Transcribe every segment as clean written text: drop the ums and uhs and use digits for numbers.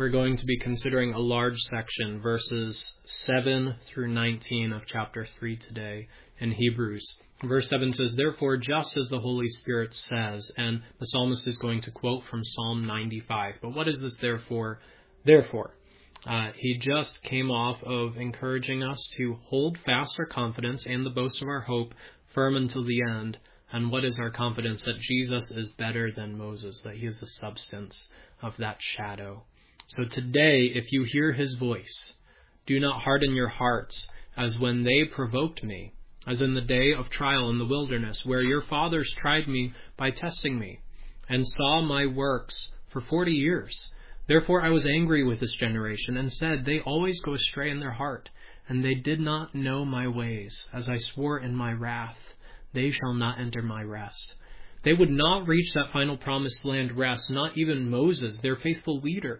we're going to be considering a large section, verses 7 through 19 of chapter 3 today in Hebrews. Verse 7 says, "Therefore, just as the Holy Spirit says," and the psalmist is going to quote from Psalm 95. But what is this therefore? Therefore, he just came off of encouraging us to hold fast our confidence and the boast of our hope firm until the end. And what is our confidence? That Jesus is better than Moses, that he is the substance of that shadow. So today, if you hear his voice, do not harden your hearts as when they provoked me, as in the day of trial in the wilderness, where your fathers tried me by testing me, and saw my works for 40 years. Therefore I was angry with this generation, and said, they always go astray in their heart, and they did not know my ways. As I swore in my wrath, they shall not enter my rest. They would not reach that final promised land rest, not even Moses, their faithful leader.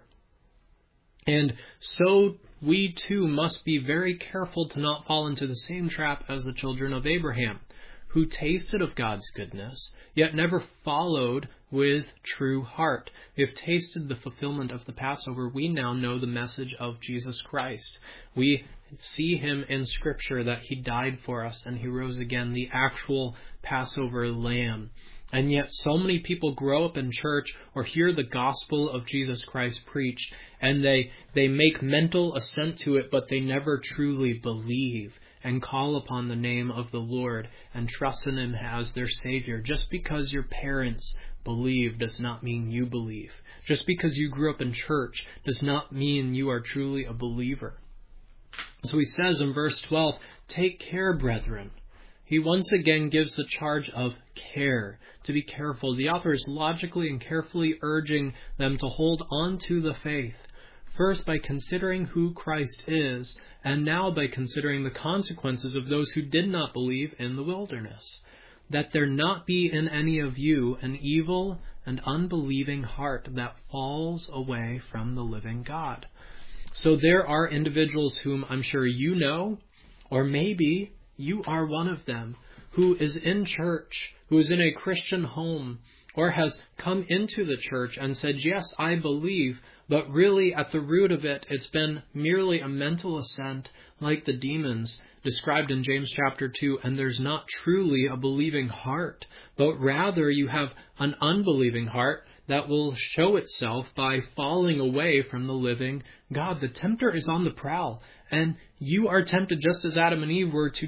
And so we too must be very careful to not fall into the same trap as the children of Abraham, who tasted of God's goodness, yet never followed with true heart. We have tasted the fulfillment of the Passover. We now know the message of Jesus Christ. We see him in Scripture, that he died for us and he rose again, the actual Passover lamb. And yet so many people grow up in church or hear the gospel of Jesus Christ preached, and they make mental assent to it, but they never truly believe and call upon the name of the Lord and trust in him as their Savior. Just because your parents believe does not mean you believe. Just because you grew up in church does not mean you are truly a believer. So he says in verse 12, "Take care, brethren." He once again gives the charge of care, to be careful. The author is logically and carefully urging them to hold on to the faith, first by considering who Christ is, and now by considering the consequences of those who did not believe in the wilderness. That there not be in any of you an evil and unbelieving heart that falls away from the living God. So there are individuals whom I'm sure you know, or maybe you are one of them, who is in church, who is in a Christian home, or has come into the church and said, yes, I believe, but really at the root of it, it's been merely a mental assent like the demons described in James chapter 2, and there's not truly a believing heart, but rather you have an unbelieving heart that will show itself by falling away from the living God. The tempter is on the prowl, and you are tempted just as Adam and Eve were to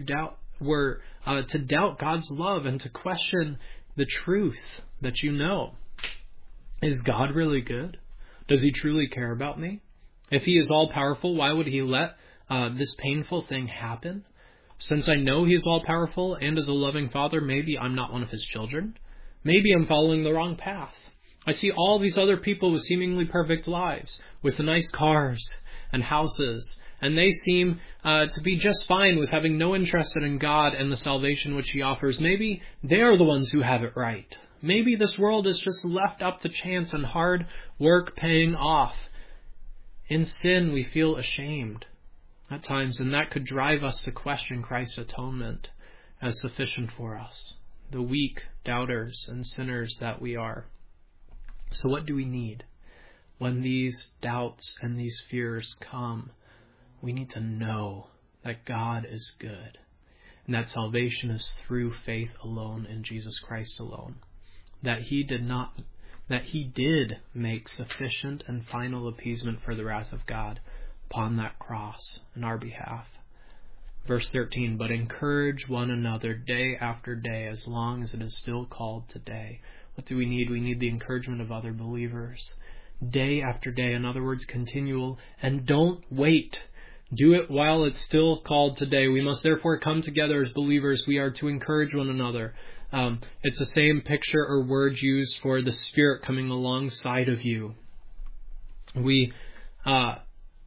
doubt God's love and to question the truth that you know. Is God really good? Does he truly care about me? If he is all-powerful, why would he let this painful thing happen? Since I know he is all-powerful and is a loving father, maybe I'm not one of his children. Maybe I'm following the wrong path. I see all these other people with seemingly perfect lives, with nice cars and houses, and they seem to be just fine with having no interest in God and the salvation which he offers. Maybe they are the ones who have it right. Maybe this world is just left up to chance and hard work paying off. In sin, we feel ashamed at times, and that could drive us to question Christ's atonement as sufficient for us, the weak doubters and sinners that we are. So what do we need? When these doubts and these fears come, we need to know that God is good, and that salvation is through faith alone in Jesus Christ alone. That he did make sufficient and final appeasement for the wrath of God upon that cross in our behalf. Verse 13, "But encourage one another day after day, as long as it is still called today." What do we need? We need the encouragement of other believers. Day after day, in other words, continual, and don't wait. Do it while it's still called today. We must therefore come together as believers. We are to encourage one another. It's the same picture or word used for the Spirit coming alongside of you. We are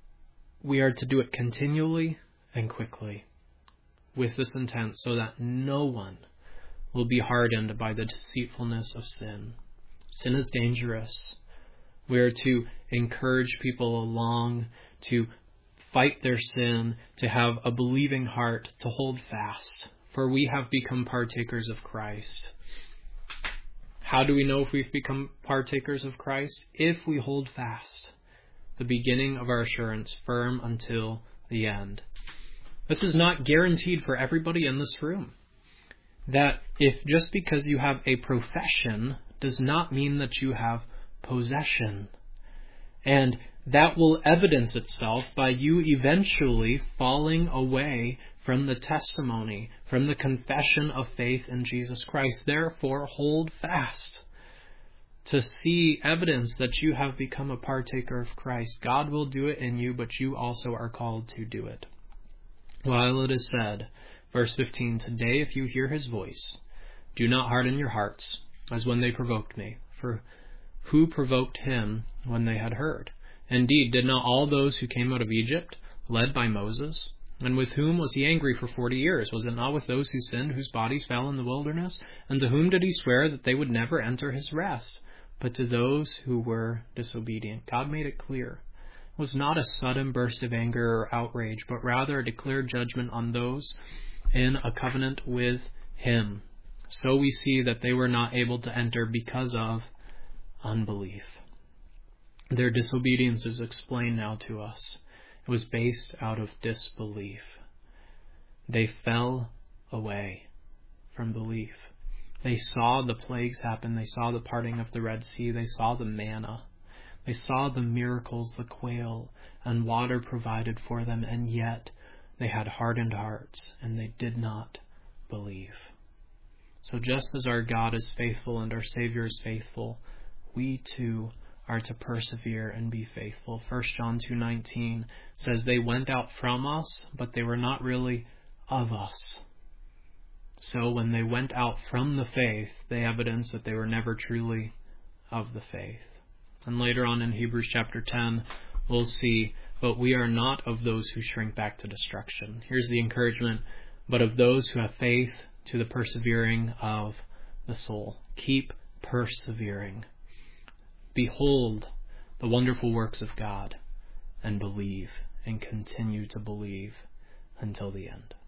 to do it continually and quickly with this intent, so that no one will be hardened by the deceitfulness of sin. Sin is dangerous. We are to encourage people along, to fight their sin, to have a believing heart, to hold fast, for we have become partakers of Christ. How do we know if we've become partakers of Christ? If we hold fast. the beginning of our assurance, firm until the end. This is not guaranteed for everybody in this room. That if just because you have a profession does not mean that you have possession. And that will evidence itself by you eventually falling away from the testimony, from the confession of faith in Jesus Christ. Therefore, hold fast to see evidence that you have become a partaker of Christ. God will do it in you, but you also are called to do it. While it is said, verse 15, today if you hear his voice, do not harden your hearts, as when they provoked me. For who provoked him when they had heard? Indeed, did not all those who came out of Egypt, led by Moses? And with whom was he angry for 40 years? Was it not with those who sinned, whose bodies fell in the wilderness? And to whom did he swear that they would never enter his rest? But to those who were disobedient. God made it clear. It was not a sudden burst of anger or outrage, but rather a declared judgment on those in a covenant with him. So we see that they were not able to enter because of unbelief. Their disobedience is explained now to us. It was based out of disbelief. They fell away from belief. They saw the plagues happen. They saw the parting of the Red Sea. They saw the manna. They saw the miracles, the quail and water provided for them, and yet they had hardened hearts and they did not believe. So just as our God is faithful and our Savior is faithful, we too are to persevere and be faithful. 1 John 2:19 says they went out from us, but they were not really of us. So when they went out from the faith, they evidenced that they were never truly of the faith. And later on in Hebrews chapter 10, we'll see, but we are not of those who shrink back to destruction. Here's the encouragement, but of those who have faith to the persevering of the soul. Keep persevering. Behold the wonderful works of God and believe and continue to believe until the end.